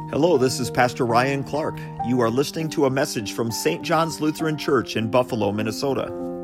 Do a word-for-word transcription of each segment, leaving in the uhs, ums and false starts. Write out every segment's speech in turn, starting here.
Hello, this is Pastor Ryan Clark. You are listening to a message from Saint John's Lutheran Church in Buffalo, Minnesota.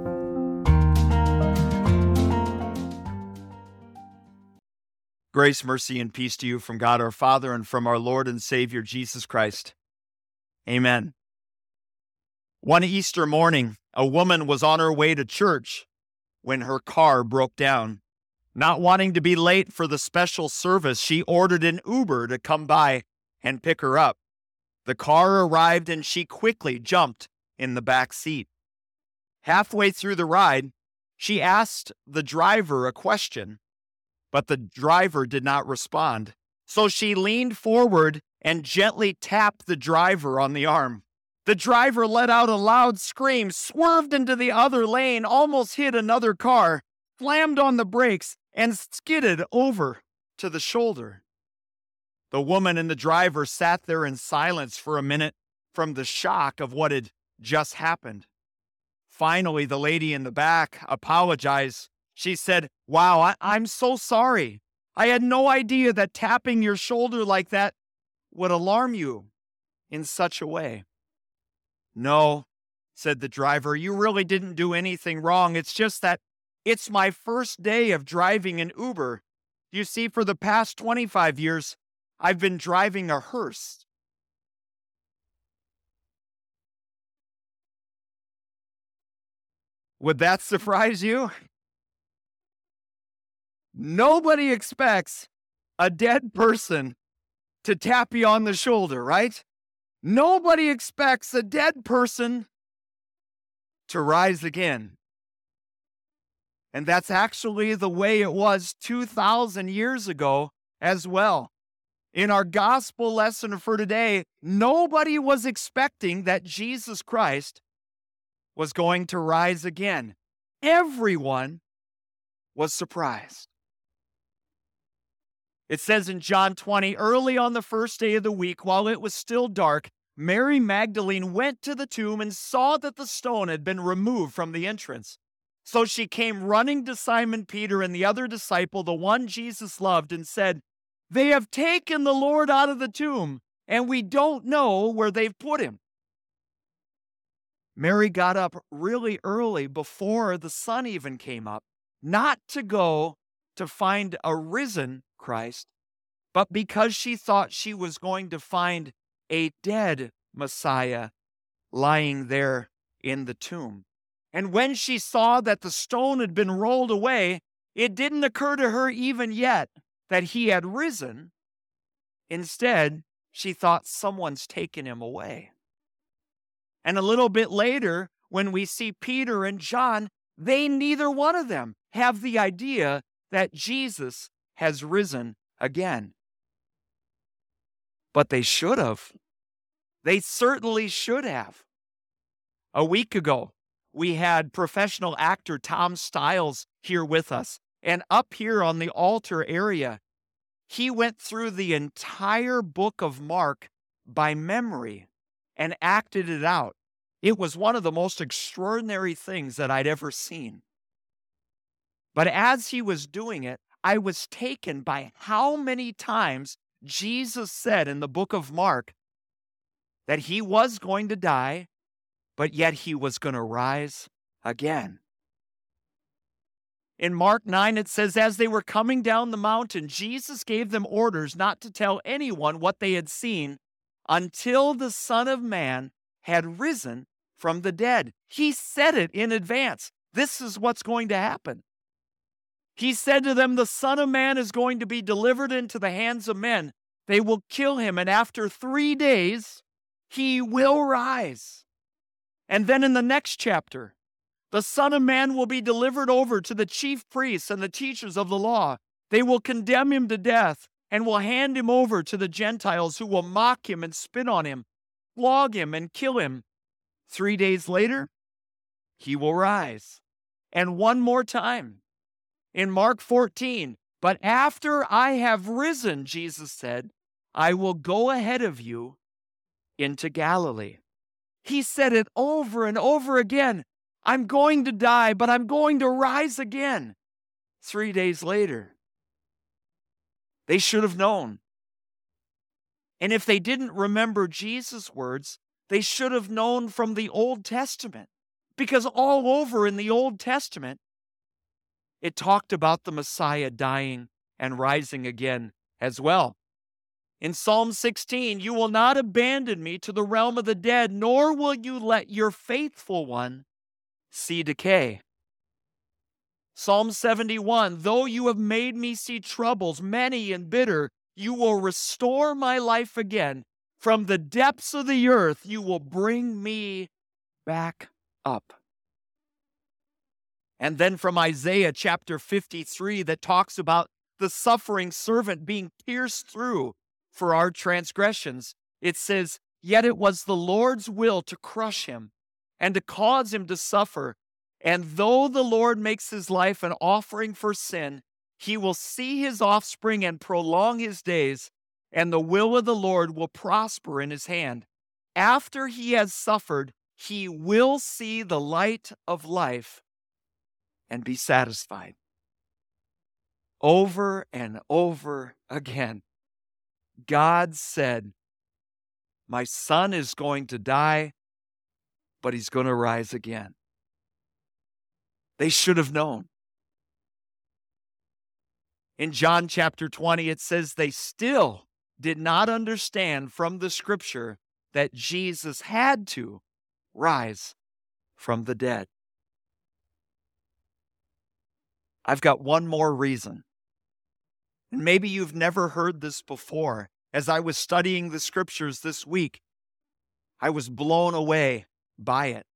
Grace, mercy, and peace to you from God our Father and from our Lord and Savior Jesus Christ. Amen. One Easter morning, a woman was on her way to church when her car broke down. Not wanting to be late for the special service, she ordered an Uber to come by and pick her up. The car arrived and she quickly jumped in the back seat. Halfway through the ride, she asked the driver a question, but the driver did not respond. So she leaned forward and gently tapped the driver on the arm. The driver let out a loud scream, swerved into the other lane, almost hit another car, slammed on the brakes, and skidded over to the shoulder. The woman and the driver sat there in silence for a minute from the shock of what had just happened. Finally, the lady in the back apologized. She said, "Wow, I- I'm so sorry. I had no idea that tapping your shoulder like that would alarm you in such a way." "No," said the driver, "you really didn't do anything wrong. It's just that it's my first day of driving an Uber. You see, for the past twenty-five years, I've been driving a hearse." Would that surprise you? Nobody expects a dead person to tap you on the shoulder, right? Nobody expects a dead person to rise again. And that's actually the way it was two thousand years ago as well. In our gospel lesson for today, nobody was expecting that Jesus Christ was going to rise again. Everyone was surprised. It says in John twenty, early on the first day of the week, while it was still dark, Mary Magdalene went to the tomb and saw that the stone had been removed from the entrance. So she came running to Simon Peter and the other disciple, the one Jesus loved, and said, "They have taken the Lord out of the tomb, and we don't know where they've put him." Mary got up really early before the sun even came up, not to go to find a risen Christ, but because she thought she was going to find a dead Messiah lying there in the tomb. And when she saw that the stone had been rolled away, it didn't occur to her even yet that he had risen. Instead, she thought someone's taken him away. And a little bit later, when we see Peter and John, they neither one of them have the idea that Jesus has risen again. But they should have. They certainly should have. A week ago, we had professional actor Tom Stiles here with us. And up here on the altar area, he went through the entire book of Mark by memory and acted it out. It was one of the most extraordinary things that I'd ever seen. But as he was doing it, I was taken by how many times Jesus said in the book of Mark that he was going to die, but yet he was going to rise again. In Mark nine, it says, as they were coming down the mountain, Jesus gave them orders not to tell anyone what they had seen until the Son of Man had risen from the dead. He said it in advance. This is what's going to happen. He said to them, the Son of Man is going to be delivered into the hands of men. They will kill him, and after three days, he will rise. And then in the next chapter, the Son of Man will be delivered over to the chief priests and the teachers of the law. They will condemn him to death and will hand him over to the Gentiles, who will mock him and spit on him, flog him and kill him. Three days later, he will rise. And one more time, in Mark fourteen, but after I have risen, Jesus said, I will go ahead of you into Galilee. He said it over and over again. I'm going to die, but I'm going to rise again. Three days later, they should have known. And if they didn't remember Jesus' words, they should have known from the Old Testament. Because all over in the Old Testament, it talked about the Messiah dying and rising again as well. In Psalm sixteen, you will not abandon me to the realm of the dead, nor will you let your faithful one see decay. Psalm seventy-one, though you have made me see troubles, many and bitter, you will restore my life again. From the depths of the earth, you will bring me back up. And then from Isaiah chapter fifty-three, that talks about the suffering servant being pierced through for our transgressions. It says, yet it was the Lord's will to crush him and to cause him to suffer. And though the Lord makes his life an offering for sin, he will see his offspring and prolong his days, and the will of the Lord will prosper in his hand. After he has suffered, he will see the light of life and be satisfied. Over and over again, God said, my son is going to die, but he's going to rise again. They should have known. In John chapter twenty, it says they still did not understand from the scripture that Jesus had to rise from the dead. I've got one more reason. And maybe you've never heard this before. As I was studying the scriptures this week, I was blown away by it.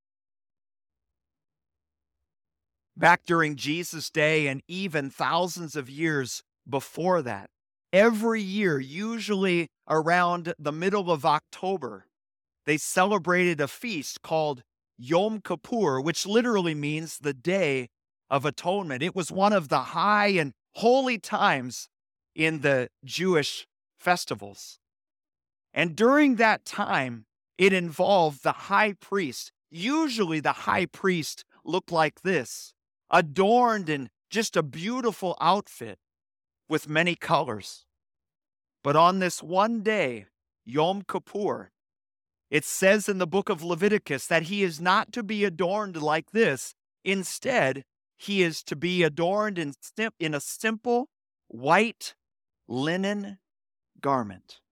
Back during Jesus' day and even thousands of years before that, every year, usually around the middle of October, they celebrated a feast called Yom Kippur, which literally means the Day of Atonement. It was one of the high and holy times in the Jewish festivals. And during that time, it involved the high priest. Usually the high priest looked like this, adorned in just a beautiful outfit with many colors. But on this one day, Yom Kippur, it says in the book of Leviticus that he is not to be adorned like this. Instead, he is to be adorned in, sim- in a simple white linen garment.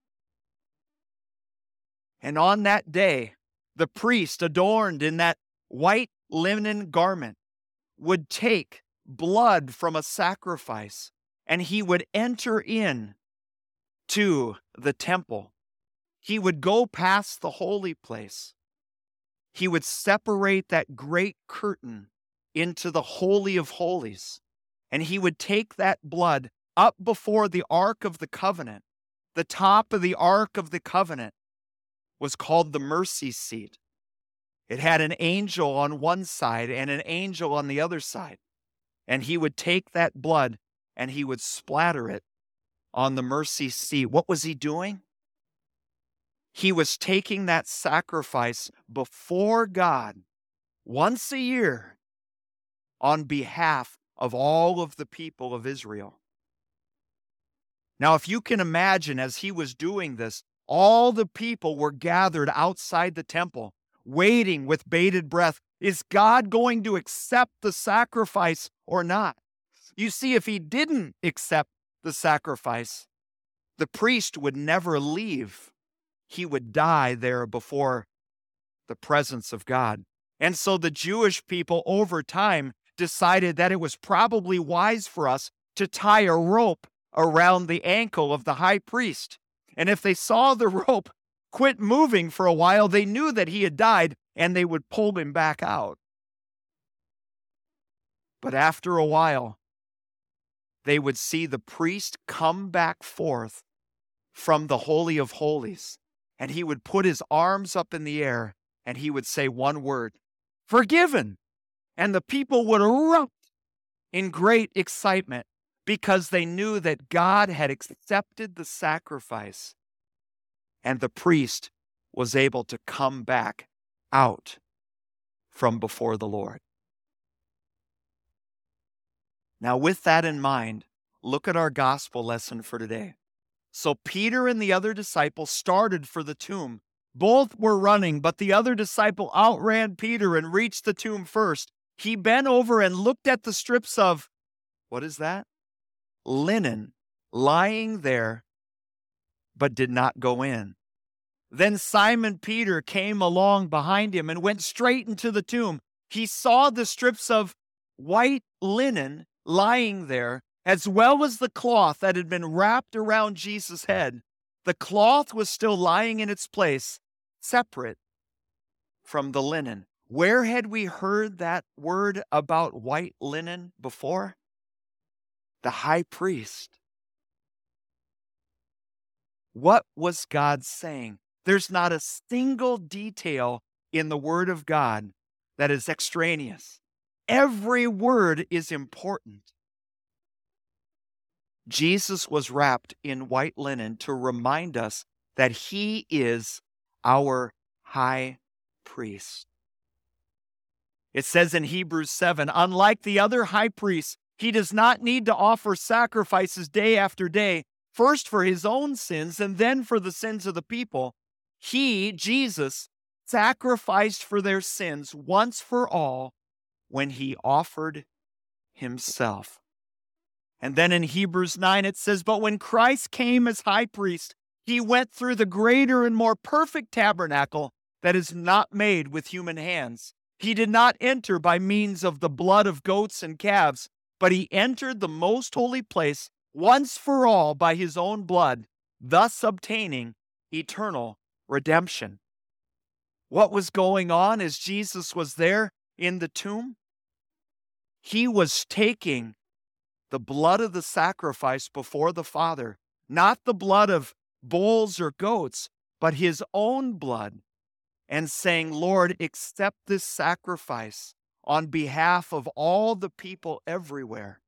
And on that day, the priest adorned in that white linen garment would take blood from a sacrifice and he would enter in to the temple. He would go past the holy place. He would separate that great curtain into the Holy of Holies, and he would take that blood up before the Ark of the Covenant. The top of the Ark of the Covenant was called the mercy seat. It had an angel on one side and an angel on the other side. And he would take that blood and he would splatter it on the mercy seat. What was he doing? He was taking that sacrifice before God once a year on behalf of all of the people of Israel. Now, if you can imagine, as he was doing this, all the people were gathered outside the temple, waiting with bated breath. Is God going to accept the sacrifice or not? You see, if he didn't accept the sacrifice, the priest would never leave. He would die there before the presence of God. And so the Jewish people over time decided that it was probably wise for us to tie a rope around the ankle of the high priest. And if they saw the rope quit moving for a while, they knew that he had died and they would pull him back out. But after a while, they would see the priest come back forth from the Holy of Holies, and he would put his arms up in the air and he would say one word, forgiven. And the people would erupt in great excitement because they knew that God had accepted the sacrifice and the priest was able to come back out from before the Lord. Now, with that in mind, look at our gospel lesson for today. So Peter and the other disciple started for the tomb. Both were running, but the other disciple outran Peter and reached the tomb first. He bent over and looked at the strips of, what is that? Linen lying there, but did not go in. Then Simon Peter came along behind him and went straight into the tomb. He saw the strips of white linen lying there, as well as the cloth that had been wrapped around Jesus' head. The cloth was still lying in its place, separate from the linen. Where had we heard that word about white linen before? The high priest. What was God saying? There's not a single detail in the Word of God that is extraneous. Every word is important. Jesus was wrapped in white linen to remind us that He is our high priest. It says in Hebrews seven, unlike the other high priests, He does not need to offer sacrifices day after day, first for His own sins and then for the sins of the people. He, Jesus, sacrificed for their sins once for all when He offered Himself. And then in Hebrews nine it says, but when Christ came as high priest, He went through the greater and more perfect tabernacle that is not made with human hands. He did not enter by means of the blood of goats and calves, but He entered the most holy place once for all by His own blood, thus obtaining eternal redemption. What was going on as Jesus was there in the tomb? He was taking the blood of the sacrifice before the Father, not the blood of bulls or goats, but His own blood, and saying, Lord, accept this sacrifice on behalf of all the people everywhere.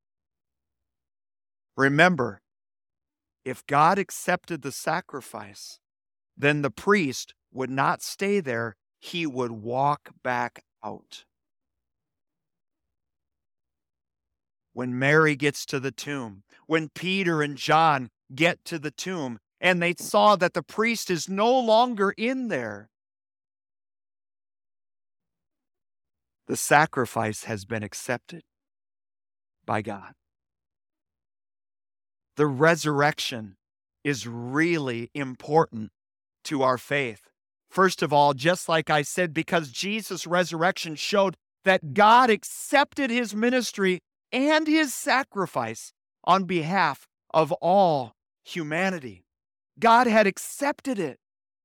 Remember, if God accepted the sacrifice, then the priest would not stay there. He would walk back out. When Mary gets to the tomb, when Peter and John get to the tomb, and they saw that the priest is no longer in there, the sacrifice has been accepted by God. The resurrection is really important to our faith. First of all, just like I said, because Jesus' resurrection showed that God accepted His ministry and His sacrifice on behalf of all humanity. God had accepted it.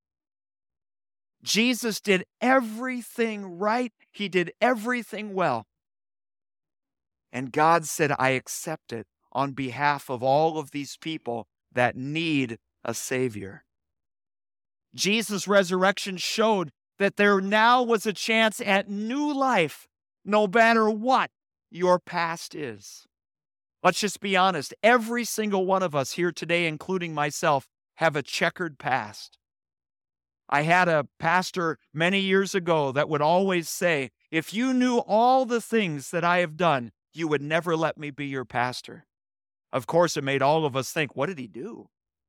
Jesus did everything right. He did everything well. And God said, I accept it on behalf of all of these people that need a Savior. Jesus' resurrection showed that there now was a chance at new life, no matter what your past is. Let's just be honest. Every single one of us here today, including myself, have a checkered past. I had a pastor many years ago that would always say, if you knew all the things that I have done, you would never let me be your pastor. Of course, it made all of us think, what did he do?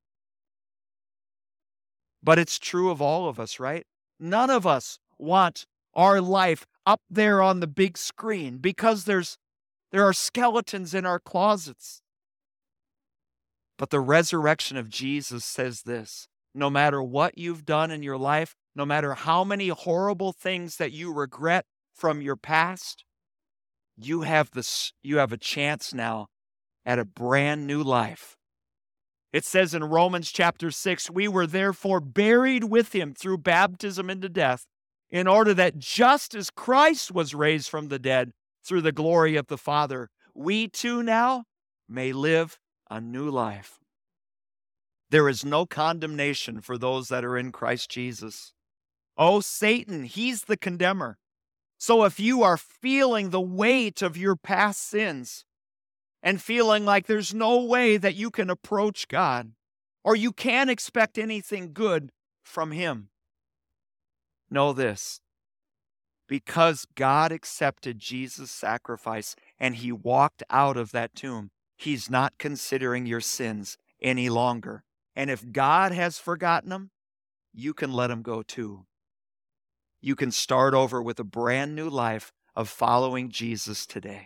But it's true of all of us, right? None of us want our life up there on the big screen because there's there are skeletons in our closets. But the resurrection of Jesus says this: no matter what you've done in your life, no matter how many horrible things that you regret from your past, you have this you have a chance now at a brand new life. It says in Romans chapter six, we were therefore buried with Him through baptism into death, in order that just as Christ was raised from the dead through the glory of the Father, we too now may live a new life. There is no condemnation for those that are in Christ Jesus. Oh, Satan, he's the condemner. So if you are feeling the weight of your past sins and feeling like there's no way that you can approach God or you can't expect anything good from Him, know this: because God accepted Jesus' sacrifice and He walked out of that tomb, He's not considering your sins any longer. And if God has forgotten them, you can let them go too. You can start over with a brand new life of following Jesus today.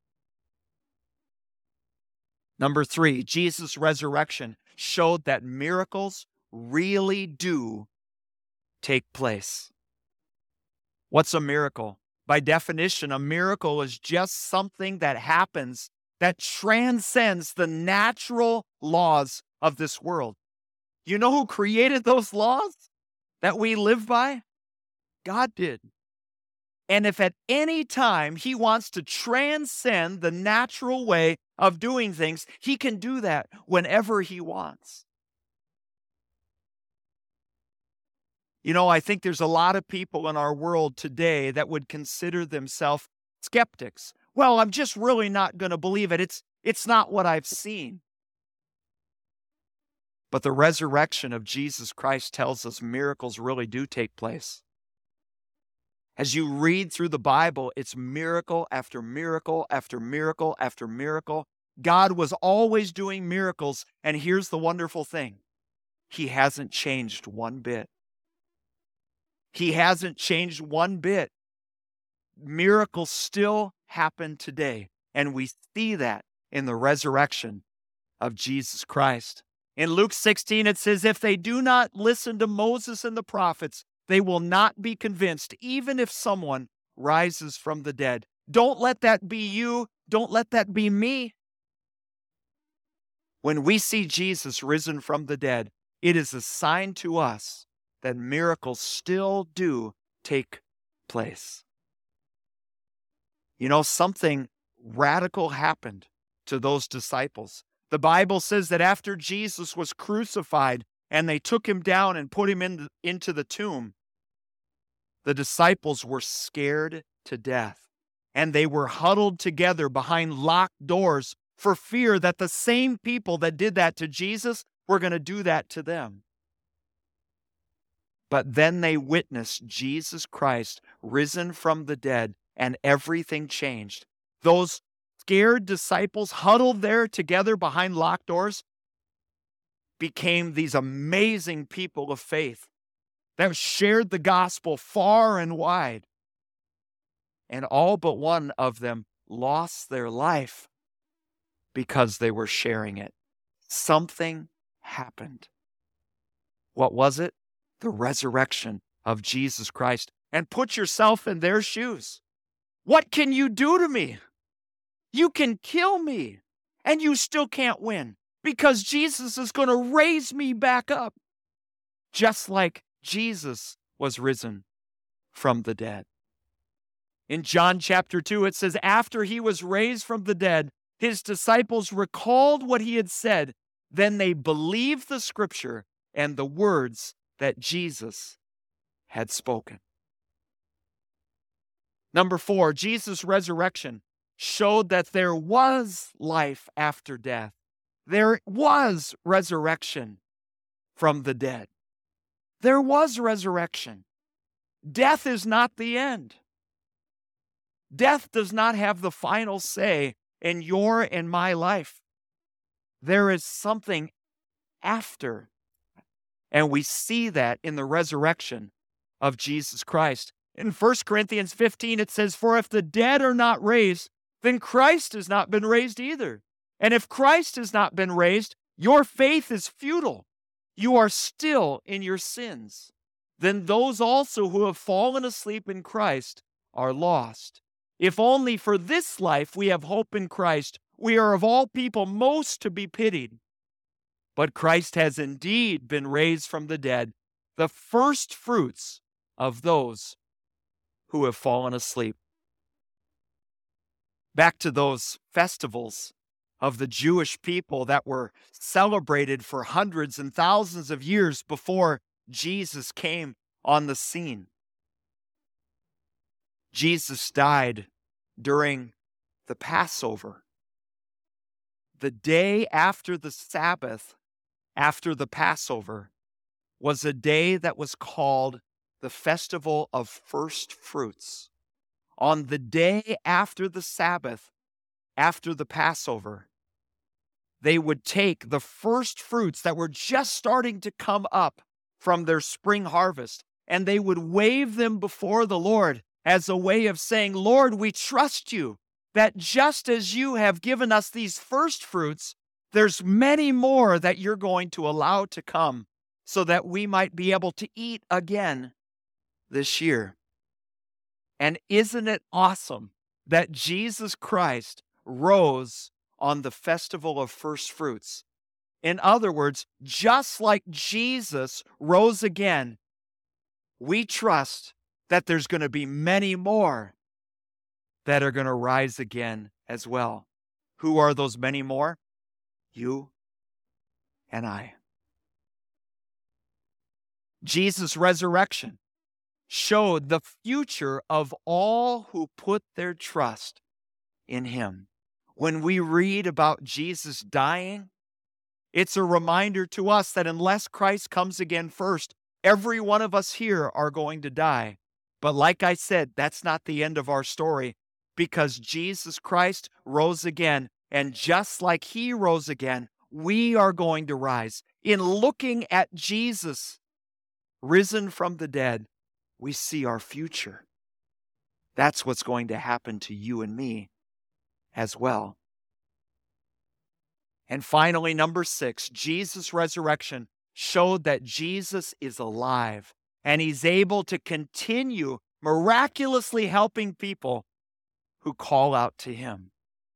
Number three, Jesus' resurrection showed that miracles really do take place. What's a miracle? By definition, a miracle is just something that happens that transcends the natural laws of this world. You know who created those laws that we live by? God did. And if at any time he wants to transcend the natural way of doing things, he can do that whenever he wants. You know, I think there's a lot of people in our world today that would consider themselves skeptics. Well, I'm just really not going to believe it. It's, it's not what I've seen. But the resurrection of Jesus Christ tells us miracles really do take place. As you read through the Bible, it's miracle after miracle after miracle after miracle. God was always doing miracles, and here's the wonderful thing. He hasn't changed one bit. He hasn't changed one bit. Miracles still happen today, and we see that in the resurrection of Jesus Christ. In Luke sixteen, it says, if they do not listen to Moses and the prophets, they will not be convinced, even if someone rises from the dead. Don't let that be you. Don't let that be me. When we see Jesus risen from the dead, it is a sign to us that miracles still do take place. You know, something radical happened to those disciples. The Bible says that after Jesus was crucified and they took him down and put him in, into the tomb, the disciples were scared to death, and they were huddled together behind locked doors for fear that the same people that did that to Jesus were going to do that to them. But then they witnessed Jesus Christ risen from the dead, and everything changed. Those scared disciples huddled there together behind locked doors became these amazing people of faith that shared the gospel far and wide. And all but one of them lost their life because they were sharing it. Something happened. What was it? The resurrection of Jesus Christ. And put yourself in their shoes. What can you do to me? You can kill me, and you still can't win, because Jesus is going to raise me back up, just like Jesus was risen from the dead. In John chapter two, it says, after he was raised from the dead, his disciples recalled what he had said. Then they believed the scripture and the words that Jesus had spoken. Number four, Jesus' resurrection showed that there was life after death. There was resurrection from the dead. There was resurrection. Death is not the end. Death does not have the final say in your and my life. There is something after, and we see that in the resurrection of Jesus Christ. In First Corinthians fifteen, it says, for if the dead are not raised, then Christ has not been raised either. And if Christ has not been raised, your faith is futile. You are still in your sins. Then those also who have fallen asleep in Christ are lost. If only for this life we have hope in Christ, we are of all people most to be pitied. But Christ has indeed been raised from the dead, the first fruits of those who have fallen asleep. Back to those festivals of the Jewish people that were celebrated for hundreds and thousands of years before Jesus came on the scene. Jesus died during the Passover. The day after the Sabbath, after the Passover, was a day that was called the Festival of First Fruits. On the day after the Sabbath, after the Passover, they would take the first fruits that were just starting to come up from their spring harvest, and they would wave them before the Lord as a way of saying, Lord, we trust you that just as you have given us these first fruits, there's many more that you're going to allow to come so that we might be able to eat again this year. And isn't it awesome that Jesus Christ rose on the festival of first fruits? In other words, just like Jesus rose again, we trust that there's going to be many more that are going to rise again as well. Who are those many more? You and I. Jesus' resurrection showed the future of all who put their trust in him. When we read about Jesus dying, it's a reminder to us that unless Christ comes again first, every one of us here are going to die. But like I said, that's not the end of our story, because Jesus Christ rose again, and just like he rose again, we are going to rise. In looking at Jesus risen from the dead, we see our future. That's what's going to happen to you and me as well. And finally, number six, Jesus' resurrection showed that Jesus is alive and he's able to continue miraculously helping people who call out to him.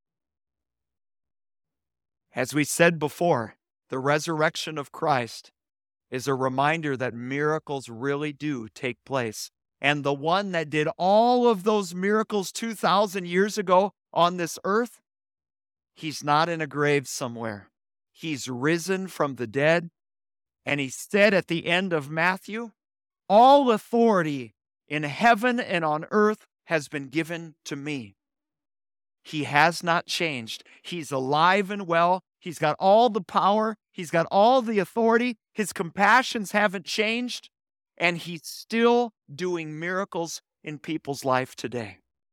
As we said before, the resurrection of Christ is a reminder that miracles really do take place. And the one that did all of those miracles two thousand years ago on this earth, he's not in a grave somewhere. He's risen from the dead. And he said at the end of Matthew, all authority in heaven and on earth has been given to me. He has not changed. He's alive and well. He's got all the power. He's got all the authority. His compassions haven't changed. And he's still doing miracles in people's life today.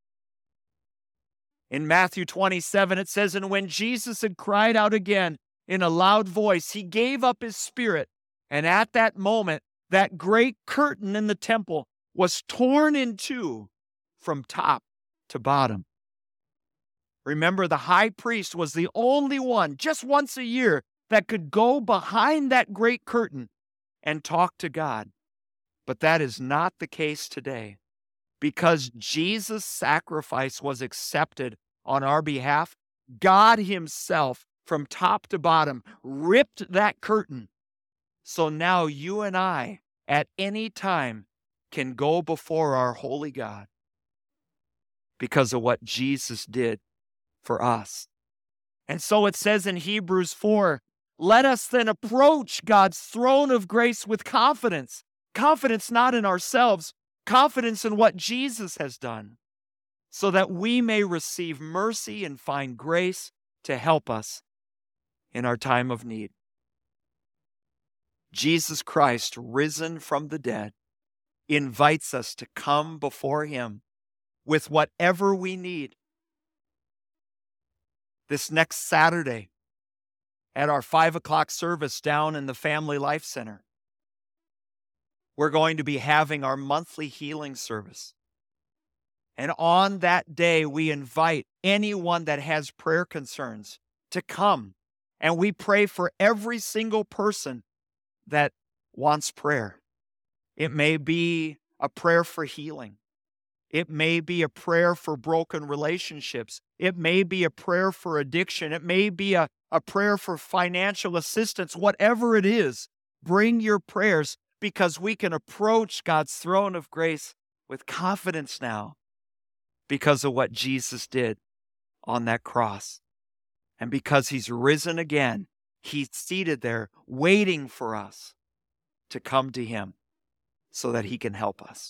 In Matthew twenty-seven, it says, and when Jesus had cried out again in a loud voice, he gave up his spirit. And at that moment, that great curtain in the temple was torn in two from top to bottom. Remember, the high priest was the only one, just once a year, that could go behind that great curtain and talk to God. But that is not the case today. Because Jesus' sacrifice was accepted on our behalf, God himself, from top to bottom, ripped that curtain. So now you and I, at any time, can go before our holy God because of what Jesus did for us. And so it says in Hebrews four, let us then approach God's throne of grace with confidence. Confidence not in ourselves, confidence in what Jesus has done, so that we may receive mercy and find grace to help us in our time of need. Jesus Christ, risen from the dead, invites us to come before him with whatever we need. This next Saturday, at our five o'clock service down in the Family Life Center, we're going to be having our monthly healing service. And on that day, we invite anyone that has prayer concerns to come. And we pray for every single person that wants prayer. It may be a prayer for healing. It may be a prayer for broken relationships. It may be a prayer for addiction. It may be a, a prayer for financial assistance. Whatever it is, bring your prayers, because we can approach God's throne of grace with confidence now because of what Jesus did on that cross. And because he's risen again, he's seated there waiting for us to come to him so that he can help us.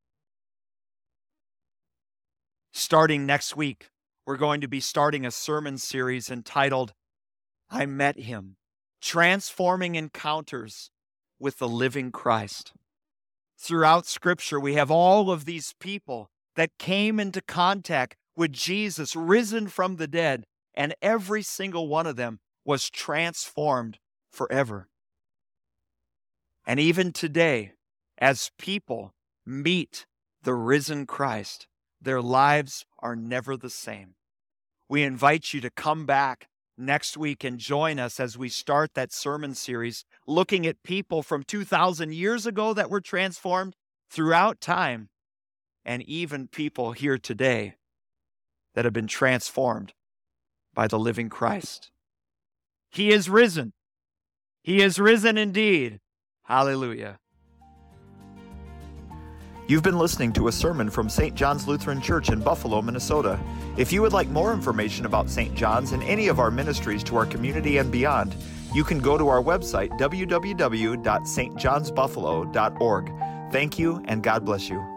Starting next week, we're going to be starting a sermon series entitled, I Met Him, Transforming Encounters with the Living Christ. Throughout Scripture, we have all of these people that came into contact with Jesus, risen from the dead, and every single one of them was transformed forever. And even today, as people meet the risen Christ, their lives are never the same. We invite you to come back next week and join us as we start that sermon series, looking at people from two thousand years ago that were transformed throughout time, and even people here today that have been transformed by the living Christ. He is risen. He is risen indeed. Hallelujah. You've been listening to a sermon from Saint John's Lutheran Church in Buffalo, Minnesota. If you would like more information about Saint John's and any of our ministries to our community and beyond, you can go to our website, w w w dot s t johns buffalo dot org. Thank you, and God bless you.